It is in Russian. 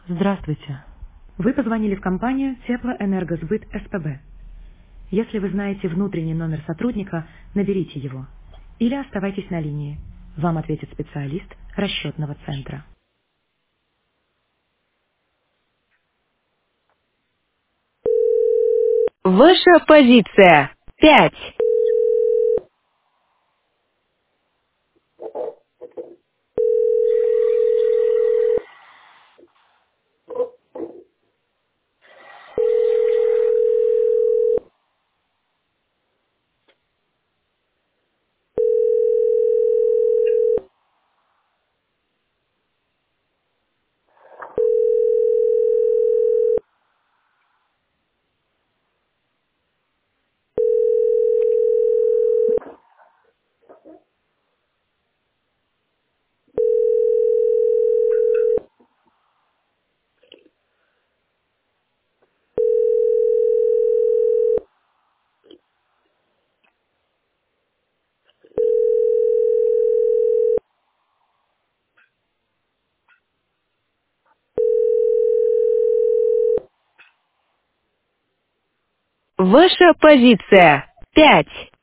Здравствуйте. Вы позвонили в компанию Теплоэнергосбыт СПБ. Если вы знаете внутренний номер сотрудника, наберите его. Или оставайтесь на линии. Вам ответит специалист расчетного центра. Ваша позиция. 5. Ваша позиция. 5.